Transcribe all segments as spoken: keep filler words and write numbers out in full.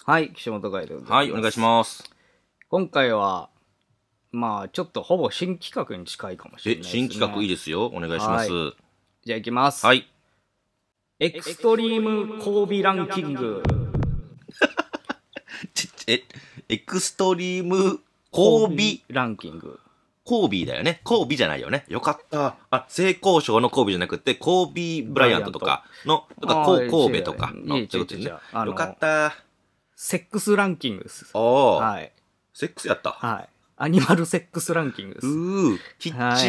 はい、岸本海でございます。 はい、お願いします。 今回は、まあ、ちょっとほぼ新企画に近いかもしれないですね。 え、新企画いいですよ。お願いします。はじゃあ行きます。 い。 エクストリーム交尾ランキング。 ちえ、エクストリーム交尾ランキング。 交尾だよね。交尾じゃないよね。よかった。あ、性交渉の交尾じゃなくて、交尾ブライアントとかの、とか、こう神戸とかのってことですね。よかった。 セックスランキングです。 おー。 はい。 セックスやった。 はい。アニマルセックスランキングです。 うー、きっちー。はい、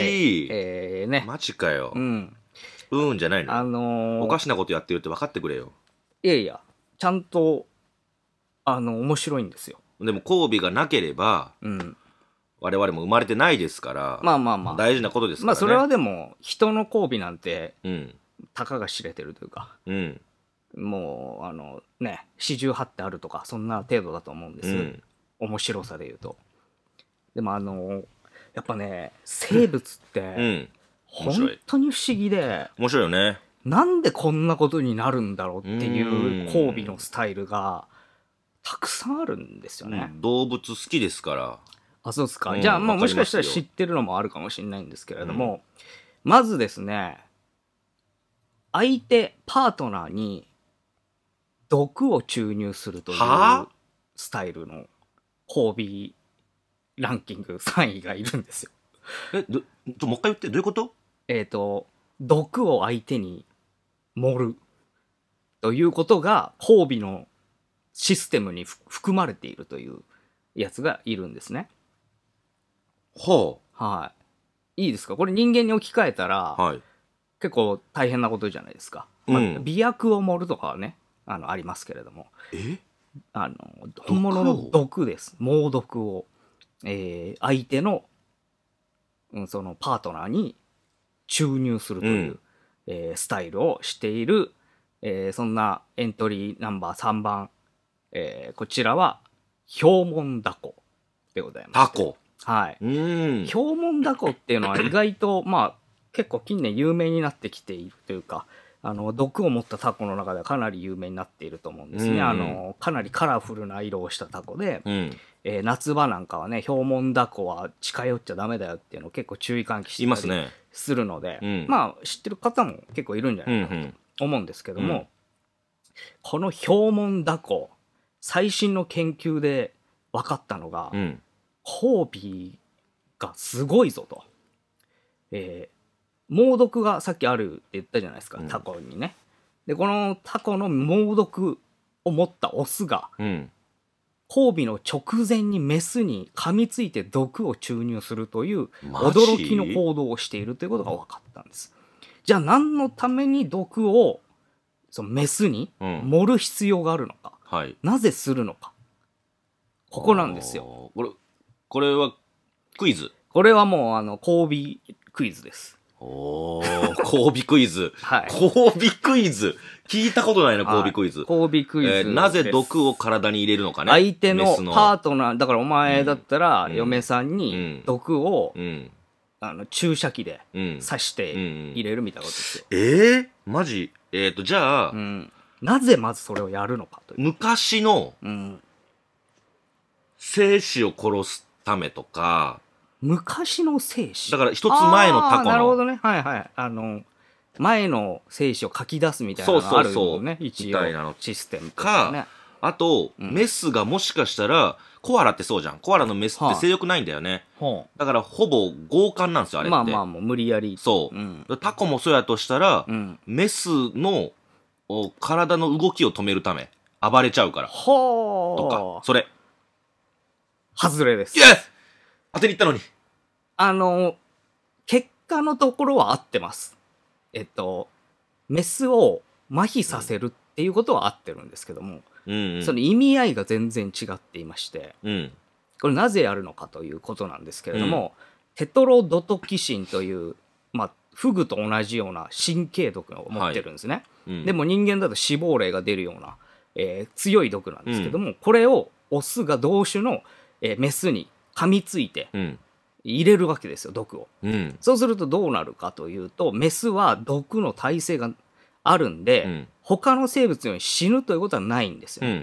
えーね。 マジかよ。 うん。 うーんじゃないの。 あのー、 おかしなことやってるって分かってくれよ。 いやいや、ちゃんと、あの、面白いんですよ。 でも交尾がなければ、うん。我々も生まれてないですから、 まあまあまあ。 大事なことですからね。 まあそれはでも、人の交尾なんて、 うん。 たかが知れてるというか。 うん。 もうあのね四十八ってあるとかそんな程度だと思うんです、うん、面白さで言うと。でもあのやっぱね生物って、うん、本当に不思議で面白いよね。 なんでこんなことになるんだろうっていう交尾のスタイルがたくさんあるんですよね、 うん、動物好きですから。 あ、そうですか、うん、じゃあ、まあ、もしかしたら知ってるのもあるかもしれないんですけれども、うん、まずですね相手パートナーに毒を注入するというスタイルの交尾ランキングさんいがいるんですよ。 え、ど、ちょ、もう一回言って、どういうこと？ えっと、毒を相手に盛るということが交尾のシステムに含まれているというやつがいるんですね。 はあ。はい。いいですか？これ人間に置き換えたら、はい、結構大変なことじゃないですか。まあ、うん、媚薬を盛るとかはね、あのありますけれども、 えあの本物の毒です。猛毒を、えー、相手の、うん、そのパートナーに注入するという、うんえー、スタイルをしている、えー、そんなエントリーナンバーさんばん、えー、こちらはヒョウモンダコでございます。 ダコ。 はい。うん。ヒョウモンダコっていうのは意外とまあ結構近年有名になってきているというか。あの毒を持ったタコの中ではかなり有名になっていると思うんですね、うん、あのかなりカラフルな色をしたタコで、うんえー、夏場なんかはねヒョウモンダコは近寄っちゃダメだよっていうのを結構注意喚起したりするので、ねうん、まあ知ってる方も結構いるんじゃないかなと思うんですけども、うんうん、このヒョウモンダコ最新の研究で分かったのが、うん、交尾がすごいぞと。えー猛毒がさっきあるって言ったじゃないですか、タコにね。でこのタコの猛毒を持ったオスが、うん、交尾の直前にメスに噛みついて毒を注入するという驚きの行動をしているということが分かったんです。じゃあ何のために毒をそのメスに盛る必要があるのか、うんはい、なぜするのか、ここなんですよ。 これ、これはクイズ。 これはもうあの交尾クイズです。 おー、交尾クイズ。 はい。 交尾クイズ。聞いたことないな、交尾クイズ。 交尾クイズ、えー。 なぜ毒を体に入れるのかね。 相手のパートナー、だからお前だったら、嫁さんに毒を、うんうん、あの注射器で刺して入れるみたいなことですよ。 うんうん、えー、マジえっ、ー、と、じゃあ、うん、 なぜまずそれをやるのかという。 昔の、生死を殺すためとか、 昔の生死だから一つ前のタコのなるほどねはいはいあの前の生死を書き出すみたいなのがあるもんね、一応システムとか、ね、 あと、うん、メスがもしかしたらコアラってそうじゃん、コアラのメスって性欲ないんだよね、はあ、だからほぼ強姦なんですよあれって。 まあまあもう無理やりそう、うん、タコもそうやとしたら、うん、メスの体の動きを止めるため暴れちゃうから、はあ、とかそれ外れです。 イエス当てに行ったのに。 あの結果のところは合ってます。えっとメスを麻痺させるっていうことは合ってるんですけども、うんうん、その意味合いが全然違っていまして、うん、これなぜやるのかということなんですけれども、うん、テトロドトキシンという、まあ、フグと同じような神経毒を持ってるんですね、はいうん、でも人間だと死亡例が出るような、えー、強い毒なんですけども、うん、これをオスが同種の、えー、メスに噛みついて、うん入れるわけですよ毒を、うん、そうするとどうなるかというとメスは毒の耐性があるんで、うん、他の生物より死ぬということはないんですよ、うん、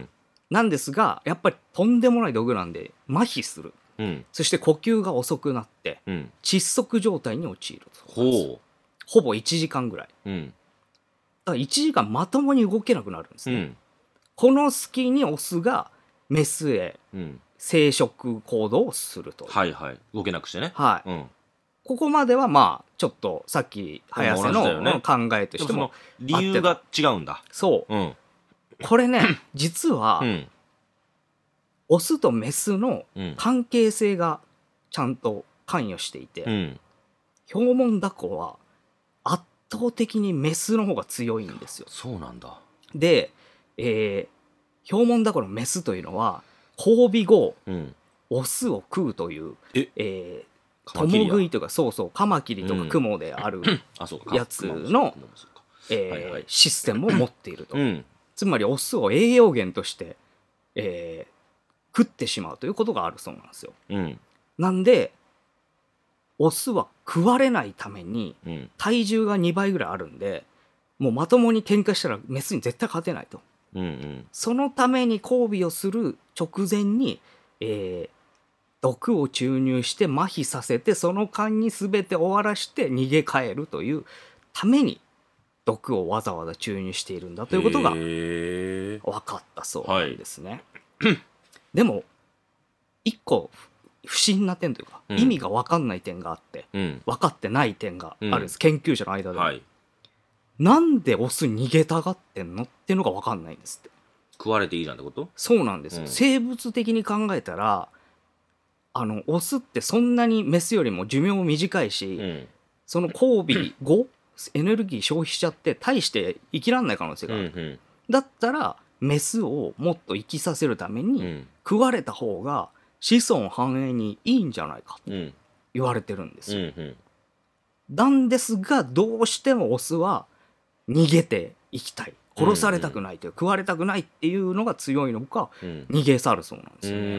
なんですがやっぱりとんでもない毒なんで麻痺する、 うん、 そして呼吸が遅くなって、 うん、 窒息状態に陥ると。 ほう。 ほぼいちじかんぐらい。 うん。 だからいちじかんまともに動けなくなるんですね。 うん。 この隙にオスがメスへうん。 生殖行動をすると。 はいはい。動けなくしてね。 はい。 うん。 ここまではまあちょっとさっき早瀬うん同じだよねの考えとしてもでもその理由が違うんだ。 そううん。 これね実はうん。 オスとメスのうん。 関係性がちゃんと関与していて、 うん。 ヒョウモンダコは圧倒的にメスの方が強いんですよ。 そうなんだ。 で、えー、ヒョウモンダコのメスというのは交尾後うん。 オスを食うという、 ええー、 カマキリや共食いというかそうそうカマキリとかクモである、 あ、そうか。 やつのクモもそうかえーはいはいシステムを持っていると、 うん。 つまりオスを栄養源として、えー食ってしまうということがあるそうなんですよ。 うん。 なんでオスは食われないためにうん。 体重がにばいぐらいあるんでもうまともに喧嘩したらメスに絶対勝てないと。 うん。うん。 そのために交尾をする直前に、えー毒を注入して麻痺させてその間に全て終わらして逃げ帰るというために毒をわざわざ注入しているんだということがへー分かったそうなんですね。 はい、 でも一個不思議な点というか、 うん、 意味が分かんない点があって、 うん、 分かってない点があるんです、 うん、 研究者の間でも、 はい、 なんでオス逃げたがってんのっていうのが分かんないんですって。 食われていいじゃんってこと？ そうなんですよ、 うん、 生物的に考えたらあのオスってそんなにメスよりも寿命短いし、 うん、 その交尾後エネルギー消費しちゃって大して生きらんない可能性がある、 うんうん、 だったらメスをもっと生きさせるために、 うん、 食われた方が子孫繁栄にいいんじゃないかとうん言われてるんですよ、 うんうん、 なんですがどうしてもオスは逃げていきたい殺されたくないという、うんうん、食われたくないっていうのが強いのか、うん、逃げ去るそうなんですよね、うん、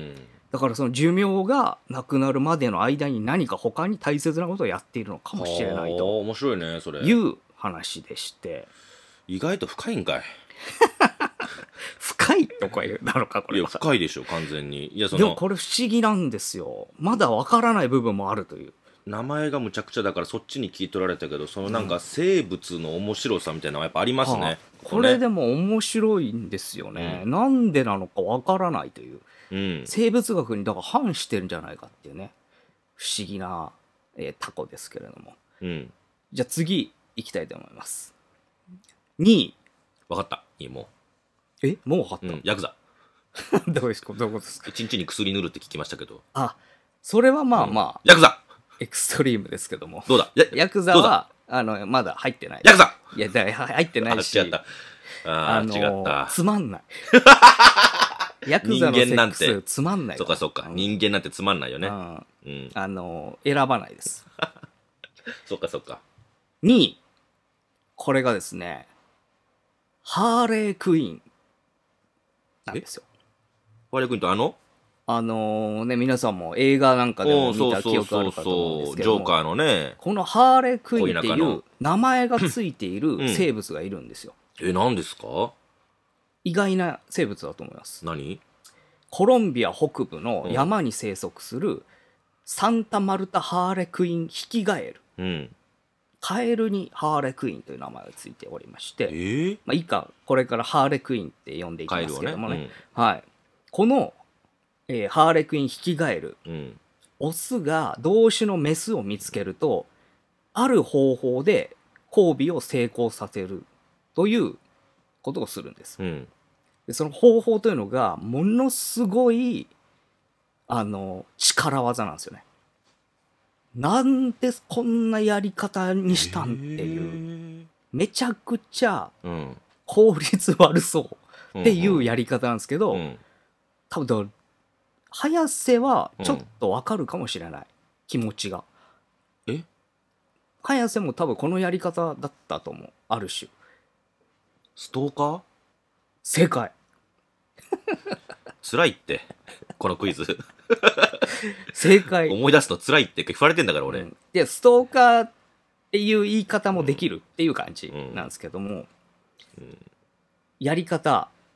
だからその寿命がなくなるまでの間に何か他に大切なことをやっているのかもしれないと面白いねそれいう話でして、 意外と深いんかい深いとか言うなのかこれは。 いや深いでしょ完全に。いやそのでもこれ不思議なんですよ。まだわからない部分もあるという。 名前がむちゃくちゃだからそっちに聞い取られたけど、そのなんか生物の面白さみたいなのはやっぱありますね、はあ、 これでも面白いんですよね、うん、なんでなのかわからないという、うん、生物学にだから反してるんじゃないかっていうね不思議な、えー、タコですけれども、うん、じゃあ次いきたいと思います。にいわかった。いいもうえもう分かった、 うん、ヤクザどういうことですか？ 一日に薬塗るって聞きましたけど。 あ、それはまあまあ、 うん、ヤクザエクストリームですけども。 どうだヤクザはあのまだ入ってない。 ヤクザいやだ入ってないし。 あ、違った。あ、あのー、違った。 つまんない。ヤクザのセックスつまんない。 そっかそっか、うん。人間なんてつまんないよね。 うん。あのー、選ばないです。 そっかそっか。 にい、これがですね、ハーレークイーンなんですよ。 ハーレークイーンとあのあのー、ね、皆さんも映画なんかでも見た記憶あるかと思うんですけども、 ジョーカーのね、 このハーレークイーンっていう名前がついている生物がいるんですよ。 うん、え、何ですか？ 意外な生物だと思います。 何？ コロンビア北部の山に生息するサンタマルタハーレクイーンヒキガエル。うん、カエルにハーレクイーンという名前がついておりまして、えーまあ、以下これからハーレクイーンって呼んでいきますけどもね、ねうん、はい、この、えー、ハーレクイーンヒキガエル、うん、オスが同種のメスを見つけるとある方法で交尾を成功させるということをするんです、うん、でその方法というのがものすごいあの力技なんですよね。なんでこんなやり方にしたんっていう、めちゃくちゃ効率悪そうっていうやり方なんですけど、うんうん、多分早瀬はちょっとわかるかもしれない、うん、気持ちが。え早瀬も多分このやり方だったと思う。ある種ストーカー？ 正解辛いってこのクイズ正解。 思い出すと辛いって言われてんだから俺、うん、 でストーカーっていう言い方もできるっていう感じなんですけども、うんうん、やり方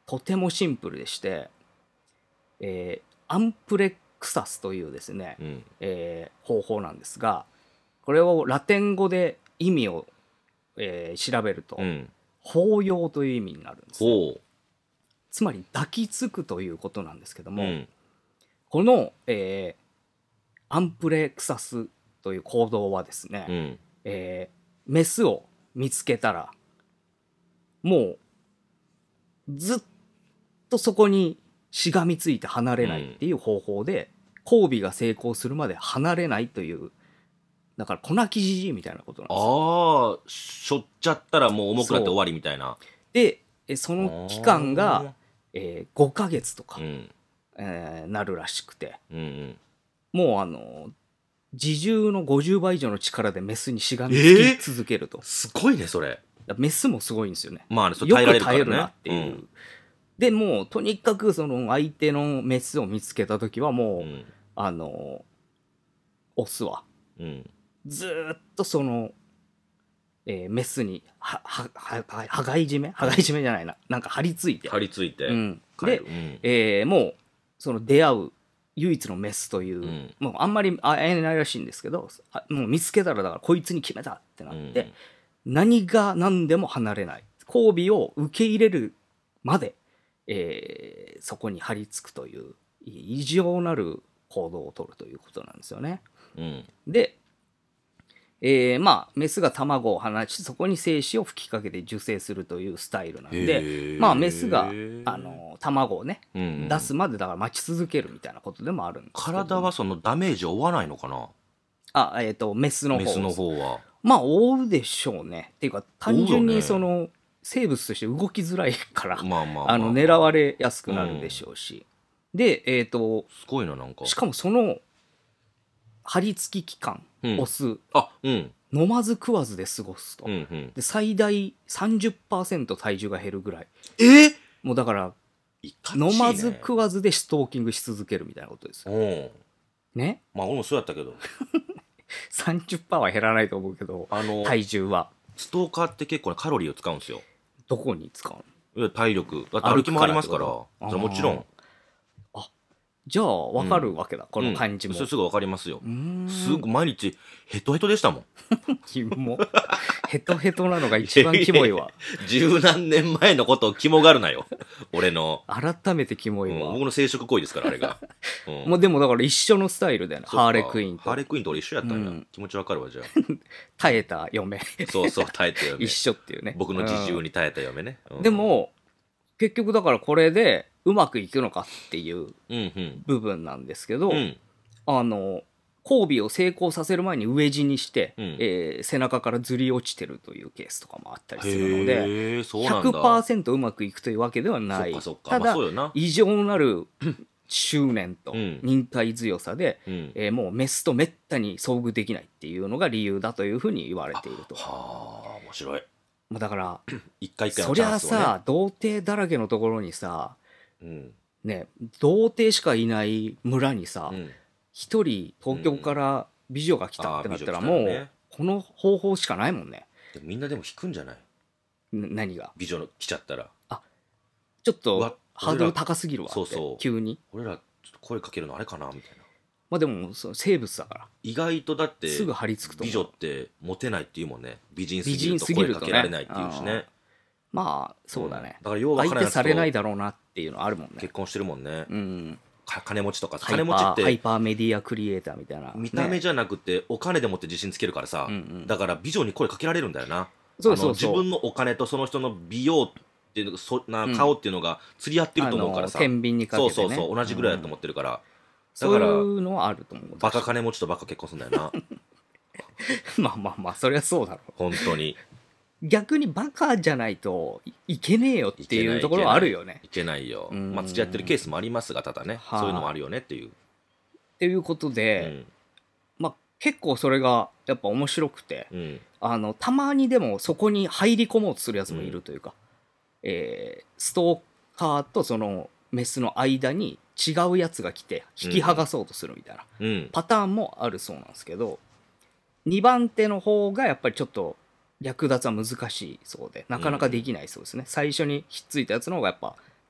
とてもシンプルでして、えーアンプレクサスというですね、 うんえー方法なんですが、これをラテン語で意味を、えー調べると、 うん抱擁という意味になるんですね。 ほうつまり抱きつくということなんですけども、 うんこの、えーアンプレクサスという行動はですね、 うんえーメスを見つけたらもうずっとそこにしがみついて離れないっていう方法で、交尾が成功するまで離れないという、だから粉木じじいみたいなことなんですよ。 ああしょっちゃったらもう重くなって終わりみたいな。 でえその期間が、えーごかげつとか、 うんえーなるらしくて、 うんうんもうあの自重のごじゅうばい以上の力でメスにしがみつき続けると、 すごいねそれ。 メスもすごいんですよね。 まあねそれよ耐えられるからね。 く耐えるなっていう、 うんでもうとにかくその相手のメスを見つけた時はもう、 うんあのオスはうんずーっとその、えーメスにはははは羽がい締め羽がい締めじゃないな、なんか張り付いて、 張り付いてうん、で帰る、うんえーもうその出会う唯一のメスという、 うんもうあんまり会えないらしいんですけど、あもう見つけたらだからこいつに決めたってなって、何が何でも離れない、交尾を受け入れるまで、えーそこに張り付くという異常なる行動をとるということなんですよね。 うんで、えーまあメスが卵を放ちそこに精子を吹きかけて受精するというスタイルなんへで、 ーまあメスがあの卵をね、 うんうん出すまでだから待ち続けるみたいなことでもあるんですけど、 体はそのダメージを負わないのかな。 あえっ、とメスの方メスの方は。 まあ覆うでしょうね。っていうか単純覆うよねにその生物として動きづらいからまあまあまあ、 あの狙われやすくなるでしょうし、でえっ、とすごいななんか。 しかもその張り付き期間、 うんオスあうん飲まず食わずで過ごすと、 うんうん。 で最大 さんじゅっパーセント 体重が減るぐらい、 えもうだからいかちいね飲まず食わずでストーキングし続けるみたいなことですようんね。 まあ俺もそうやったけどさんじゅっパーセント は減らないと思うけど、 あの体重はストーカーって結構ねカロリーを使うんですよ。 どこに使うの？ いや体力だって歩きもありますから。 歩くからってことそれもちろんじゃあ分かるわけだ、この感じも、 うん、それすぐ分かりますよ。 うーんすぐ毎日ヘトヘトでしたもん。 キモヘトヘトなのが一番キモいわ十何年前のことをキモがるなよ俺の、 改めてキモいわ、 うん、僕の生殖行為ですからあれが、うん、 もうでもだから一緒のスタイルだよね、 そっかハーレクイーンとハーレクイーンと俺一緒やったんや、 うん気持ちわかるわじゃあ耐えた嫁そうそう耐えた嫁一緒っていうね、 僕の自重に耐えた嫁ね、うんでも結局だからこれでうまくいくのかっていううんうん部分なんですけど、 うんあの交尾を成功させる前に飢え死にして、 うんえー背中からずり落ちてるというケースとかもあったりするので、 へえそうなんだひゃくパーセント うまくいくというわけではない。 そっかそっかただ、 まあそうよな異常なる執念とうん忍耐強さで、 うんえーもうメスとめったに遭遇できないっていうのが理由だというふうに言われていると。 はあ面白いまあだから一回一回そりゃのチャンスをねさ童貞だらけのところにさうんね童貞しかいない村にさうん一、人東京から美女が来たってなったらうんあもう、 ー美女来たよねこの方法しかないもんね。 でもみんなでも引くんじゃないな何が美女の来ちゃったらちょっとうわハードル高すぎるわってそうそう急に。 俺らちょっと声かけるのあれかなみたいなまあでもそう生物だから意外とだってすぐ張り付くと思う。 美女ってモテないっていうもんね美人すぎ美人ると声すぎるとねかけられないっていうしねまあそうだね、 だからようわからないやつと相手されないだろうなっていうのあるもんね。 結婚してるもんね、 うん、 か金持ちとかハイパ金持ちっーハイてパーメディアクリエイターみたいな、 見た目ねじゃなくてお金でもって自信つけるからさ、 うんうんだから美女に声かけられるんだよな。 そうそうそうあの自分のお金とその人の美容っていうのそなうん顔っていうのが釣り合ってると思うからさ、 あの天秤にかけて、ね、 そうそうそう同じぐらいだと思ってるから、 そういだからうのはあると思う。 バカ金持ちとバカ結婚するんだよなまあまあまあそりゃそうだろ本当にう。逆にバカじゃないといいけねえよっていうところはあるよね。 いけないよ、 うんまあ付き合ってるケースもありますがただね、 はあそういうのもあるよねっていう、 っていうことで、まあ結構それがやっぱ面白くて、 うんうんあのたまにでもそこに入り込もうとするやつもいるというか、えーストーカーとそのメスの間に違うやつが来て引き剥がそうとするみたいなうんパターンもあるそうなんですけど、にばん手の方がやっぱりちょっと略奪は難しいそうでなかなかできないそうですね、最初にひっついたやつの方がやっぱ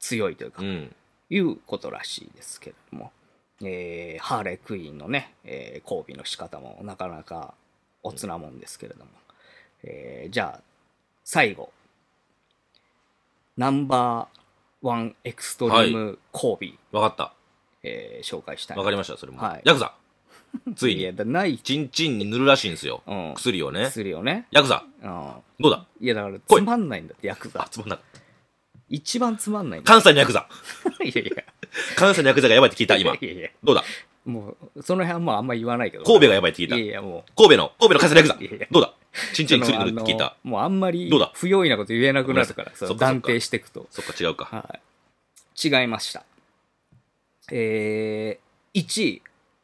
強いというか、 うん、 いうことらしいですけれども、えー、ハーレークイーンのね、えー、交尾の仕方もなかなかおつなもんですけれども、えー、じゃあ最後ナンバーワンエクストリーム交尾、 わかった。 えー、紹介したい。 わかりました、それも。 はい、 ヤクザついに。 いやだないチンチンに塗るらしいんですよ。 うん、 薬をね。 薬をね。 ヤクザ、 うん、 どうだ。 いやだからつまんないんだって、ヤクザ。 あ、つまんなかった。 一番つまんないんだ。 関西のヤクザ。 いやいや。 関西のヤクザがやばいって聞いた、今。 いやいやどうだ。 もう、その辺はもうあんま言わないけど。 神戸がやばいって聞いた。 いやいやもう。 神戸の、神戸の関西のヤクザ。 いやいやどうだ。チンチンに薬塗るって聞いた。 もうあんまりどうだ不用意なこと言えなくなるから、 そっかそっか断定していくと。 そっか、違うか。 はい。違いました。えー、いちい。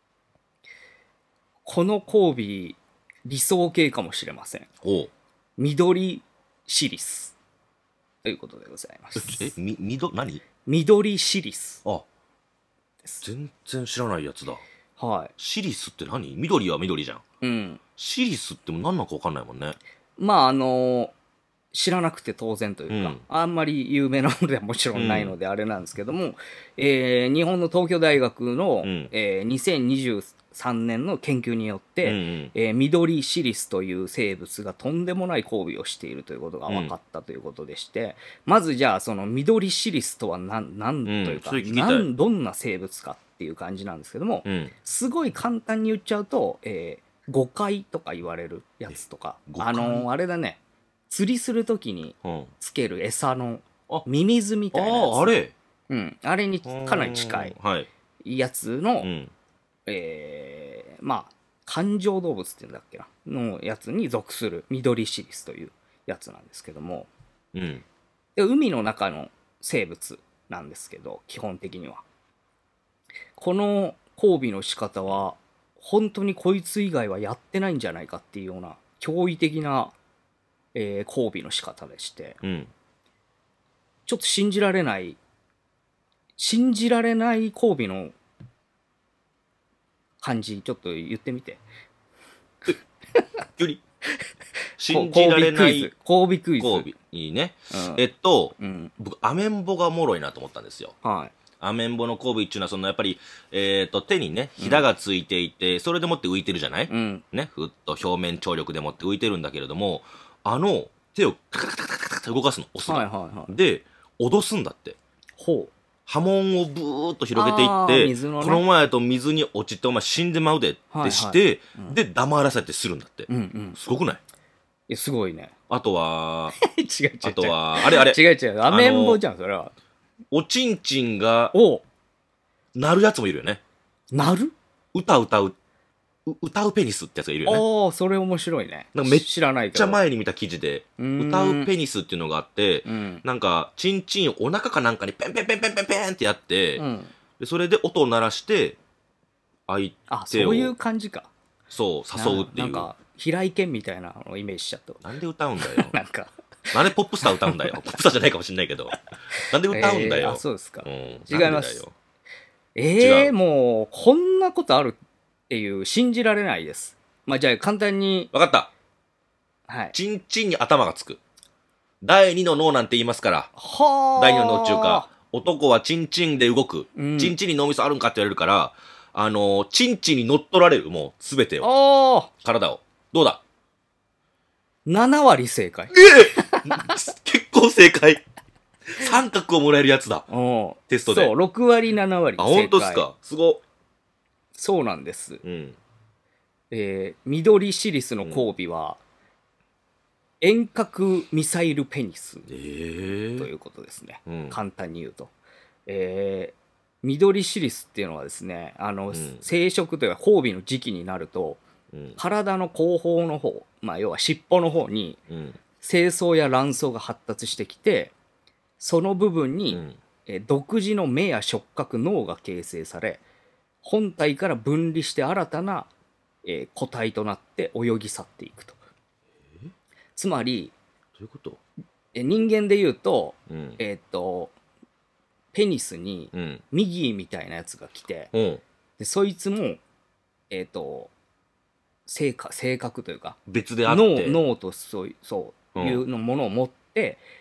この交尾、理想形かもしれません。 おう。 緑シリス。ということでございます。 え、み、みど、何緑シリス。 あ、全然知らないやつだ。 はい。 シリスって何？緑は緑じゃん。 うん。 シリスっても何なのか分かんないもんね。 まあ、あのー知らなくて当然というか、 うん、 あんまり有名なものではもちろんないのであれなんですけども、うん、えー、日本の東京大学の、うん、えー、にせんにじゅうさんねんの研究によって、うんうん、えー、緑シリスという生物がとんでもない交尾をしているということが分かったということでして、うん、まずじゃあその緑シリスとは何、何というか、うん、なんどんな生物かっていう感じなんですけども、うん、すごい簡単に言っちゃうと、えー、誤解とか言われるやつとか、あのー、あれだね、釣りするときにつける餌のミミズみたいなやつ、 あ, あ, あれ、 うん、あれにかなり近いやつの、はい、うん、えー、まあ感情動物っていうんだっけなのやつに属する緑シリスというやつなんですけども、うん、で海の中の生物なんですけど、基本的にはこの交尾の仕方は本当にこいつ以外はやってないんじゃないかっていうような驚異的なえー、交尾の仕方でして、うん、ちょっと信じられない信じられない交尾の感じちょっと言ってみて。 より信じられない交尾クイズ。 交尾いいね、うん、えっと、うん、僕アメンボがおもろいなと思ったんですよ。はい。アメンボの交尾っていうのはそのやっぱり、えー、と手にねひだがついていて、うん、それでもって浮いてるじゃない、うん、ね、ふっと表面張力でもって浮いてるんだけれども、あの手をカタカタカタカタと動かすの、オスが、はいはいはい、で脅すんだって。ほう。波紋をブーッと広げていって、ね、このままやと水に落ちてお前死んでまうでってして、はいはい、うん、で黙らせてするんだって、うんうん、すごくない？いやすごいね。 あとは違う違う違う、 あとはあれあれ違う違う、アメンボじゃんそれは。 おちんちんが鳴るやつもいるよね。 鳴る？ 歌歌う歌うペニスってやつがいるよね。 ああ、それ面白いね。 なんかめっちゃ前に見た記事で、歌うペニスっていうのがあって、うん、なんか、チンチンをお腹かなんかにペンペンペンペンペンペンってやって、うん、でそれで音を鳴らして、相手を。 あ、そういう感じか。 そう、誘うっていう。 なんか、平井堅みたいなのをイメージしちゃった。 なんで歌うんだよ。 なんか。 なんでポップスター歌うんだよ。ポップスターじゃないかもしれないけど。なんで歌うんだよ。 えー、あ、そうですか。 うん、 違います。ええー、もう、こんなことあるっていう信じられないです。まあ、じゃあ簡単に。 わかった。はい。チンチンに頭がつく。第二の脳なんて言いますから。はあ。第二の脳中か。男はチンチンで動く。うん、チンチンに脳みそあるんかって言われるから、あのー、チンチンに乗っ取られる。もう、すべてを。ああ。体を。どうだ ? なな 割正解。 ええ結構正解。三角をもらえるやつだ。テストで。 そう、ろく割なな割正解。あ、本当ですか。すご。 そうなんです。うん。えー、緑シリスの交尾は、うん、遠隔ミサイルペニス、えー、ということですね、うん、簡単に言うと、えー、緑シリスっていうのはですね、あの、うん、生殖というか交尾の時期になると、うん、体の後方の方、まあ、要は尻尾の方に、うん、精巣や卵巣が発達してきて、その部分に、うんえー、独自の目や触覚脳が形成され、本体から分離して新たな、えー、個体となって泳ぎ去っていくと。つまりどういうこと？ え人間で言うと、うん、えー、っとペニスにミギーみたいなやつが来て、うん、でそいつもえー、っと性格性格というか別であって脳、脳とそう、そういうのものを持って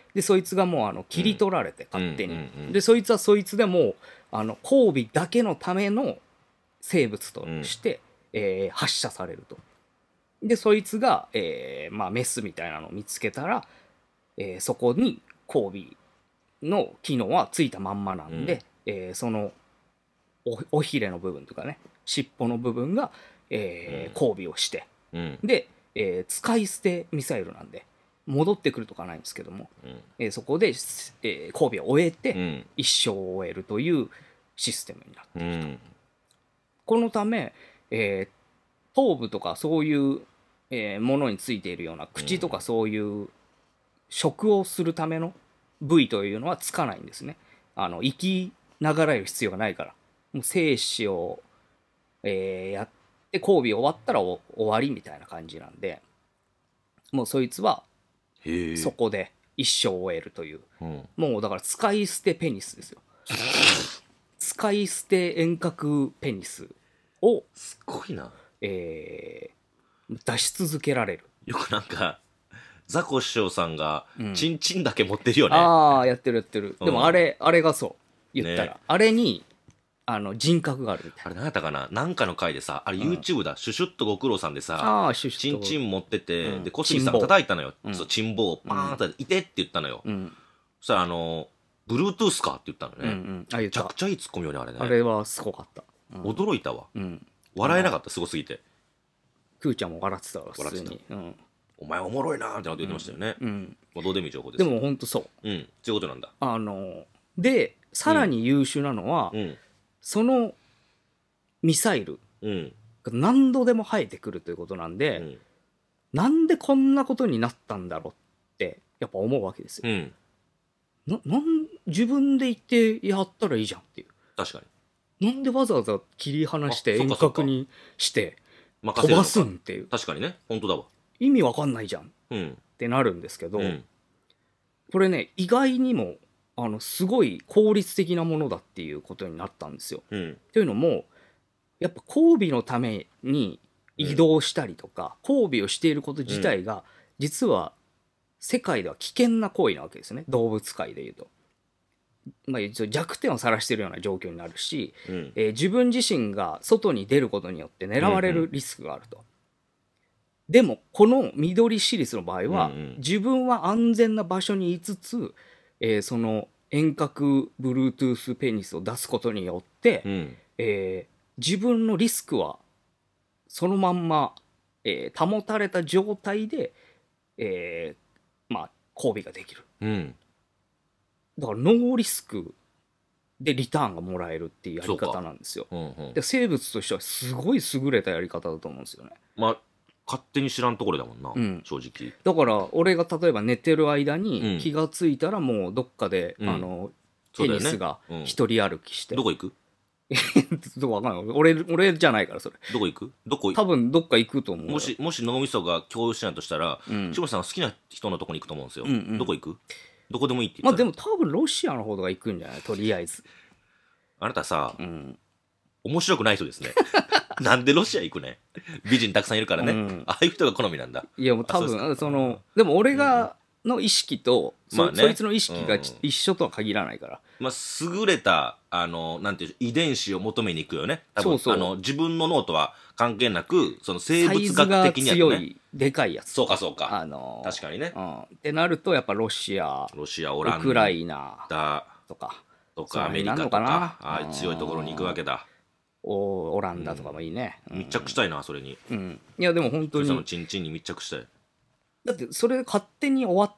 でそいつがもうあの切り取られて勝手に、うんうんうんうん、でそいつはそいつでもうあの交尾だけのための生物として、うん、えー、発射されると。でそいつが、えーまあ、メスみたいなのを見つけたら、えー、そこに交尾の機能はついたまんまなんで、うん、えー、その お, おひれの部分とかね尻尾の部分が、えー、交尾をして、うん、で、えー、使い捨てミサイルなんで戻ってくるとかないんですけども、うん、えー、そこで、えー、交尾を終えて、うん、一生を終えるというシステムになっていると、うん、このため、えー、頭部とかそういう、えー、ものについているような口とかそういう食をするための部位というのはつかないんですね。あの生きながらえる必要がないから、もう生死を、えー、やって交尾終わったら終わりみたいな感じなんで、もうそいつはそこで一生を終えるという、うん、もうだから使い捨てペニスですよ使い捨て遠隔ペニスをすごいな、 えー、出し続けられる。 よくなんかザコ師匠さんがチンチンだけ持ってるよね、 うん、ああやってるやってる、うん、でもあれあれがそう言ったら、ね、あれにあの人格があるみたいな。 あれ何やったかな、なんかの回でさ、あれ YouTube だ、うん、シュシュッとご苦労さんでさ、あシュシュッとチンチン持ってて、うん、で小杉さんが叩いたのよ、うん、そうチンボをパーンっていてって言ったのよ、うん、そしたらあの Bluetooth かって言ったのね、うんうん、あめちゃくちゃいいツッコミよねあれね。 あれはすごかった、 うん、驚いたわ、うん、笑えなかった、すごすぎて。 クーちゃんも笑ってたわ普通に、うん、 お前おもろいなーってなって言ってましたよね、うんうん、もうどうでもいい情報です。 でもほんとそう、 うん、そういうことなんだ。 あのでさらに優秀なのは、うん、そのミサイルが何度でも生えてくるということなんで、うん、なんでこんなことになったんだろうってやっぱ思うわけですよ、うん、ななん自分で行ってやったらいいじゃんっていう。 確かになんでわざわざ切り離して遠隔にして飛ばすんっていう。 確かにね、本当だわ、 意味わかんないじゃん、うん、ってなるんですけど、うん、これね意外にもあのすごい効率的なものだっていうことになったんですよ、うん、というのもやっぱ交尾のために移動したりとか、うん、交尾をしていること自体が実は世界では危険な行為なわけですね、動物界でいうと。まあ、弱点を晒しているような状況になるし、うんえー、自分自身が外に出ることによって狙われるリスクがあると、うんうん、でもこの緑シリスの場合は、うんうん、自分は安全な場所にいつつ、えー、その遠隔 Bluetooth ペニスを出すことによって、うんえー、自分のリスクはそのまんま、えー、保たれた状態で、えー、まあ交尾ができる、うん、だからノーリスクでリターンがもらえるっていうやり方なんですよ、うんうん、で生物としてはすごい優れたやり方だと思うんですよね。 まあ勝手に知らんところだもんな、うん、正直。 だから俺が例えば寝てる間に気がついたらもうどっかで、うん、あのテニスが一人歩きして、 うん、どこ行くどこわかんない。俺、俺じゃないからそれ。 どこ行くどこ多分どっか行くと思う。 もし、もし脳みそが共有してないとしたら、うん、下さんが好きな人のとこに行くと思うんですよ。うんうん、どこ行くどこでもいいって言ったら。 まあでも多分ロシアの方が行くんじゃないとりあえず。 あなたさ、うん、面白くない人ですね。なんでロシア行くね美人たくさんいるからね、うん、ああいう人が好みなんだ。 いやもう多分そのでも俺がの意識と、うんまあね、そ, そいつの意識が、うん、一緒とは限らないから、 まあ、優れたあのなんていう遺伝子を求めに行くよね多分。そうそうあの自分の脳とは関係なくその生物学的には、ね、 強いでかいやつ。 そうかそうか、あのー、確かにね、 うん、ってなるとやっぱロシアロシアオランダウクライナとかとかアメリカとかああ強いところに行くわけだ。 オオランダとかもいいね、 うん、密着したいなそれに、 うん、いやでも本当にそのチンチンに密着したい。 だってそれで勝手に終わって、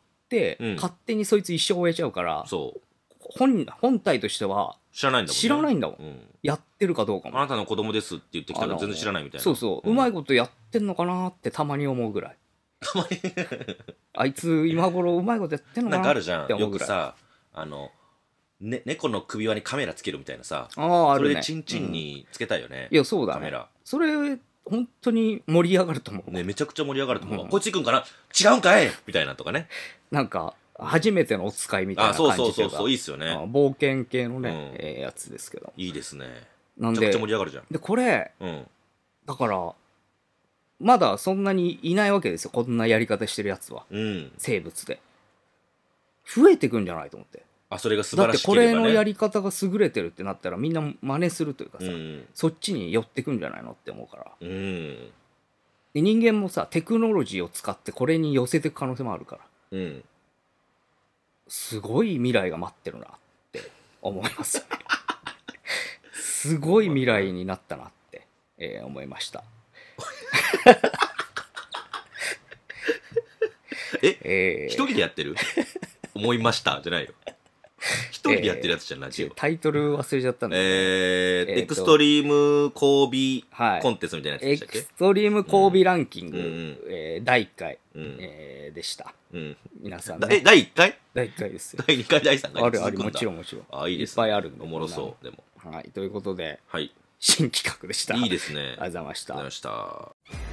うん、勝手にそいつ一生終えちゃうから、そう 本, 本体としては知らないんだもん、ね、 知らないんだもん、うん、やってるかどうかも。 あなたの子供ですって言ってきたら全然知らないみたいな。 そうそう、うん、うまいことやってんのかなってたまに思うぐらい。 たまにあいつ今頃うまいことやってんのかなって思うぐらい。なんかあるじゃんよくさあのね、猫の首輪にカメラつけるみたいなさ。 ああ、あるね。 それチンチンにつけたいよね、 うん、いやそうだね、カメラ。それ本当に盛り上がると思うね。めちゃくちゃ盛り上がると思う、うん、こいつ行くんかな違うんかいみたいなとかね。 なんか初めてのお使いみたいな感じで、あそうそうそうそういいっすよね。 冒険系のね、うんえー、やつですけど。 いいですね。なんでめちゃくちゃ盛り上がるじゃん。 でこれ、うん、だからまだそんなにいないわけですよこんなやり方してるやつは、うん、生物で。 増えてくんじゃないと思って。 あ、それが素晴らしければね。だってこれのやり方が優れてるってなったらみんな真似するというかさ、うん、そっちに寄ってくんじゃないのって思うから、うん、で人間もさテクノロジーを使ってこれに寄せていく可能性もあるから、うん、すごい未来が待ってるなって思いますすごい未来になったなって、えー、思いましたえ、えー、一人でやってる思いましたじゃないよ。一人でやってるやつじゃない、えー、 タイトル忘れちゃったんだけど、 えーえー、エクストリーム交尾コンテストみたいなやつでしたっけ、はい、 エクストリーム交尾ランキング、うんえー、だいいっかい、うんえー、でした、うん、皆さんね。 え、だいいっかいだいいっかいですよ。 だいにかい、だいさんかいあるある、もちろんもちろん。 あ、いいです、ね、 いっぱいあるんで。 おもろそう、でも。 はい、ということで、 はい、 新企画でした。 いいですね。 ありがとうございました。 ありがとうございました。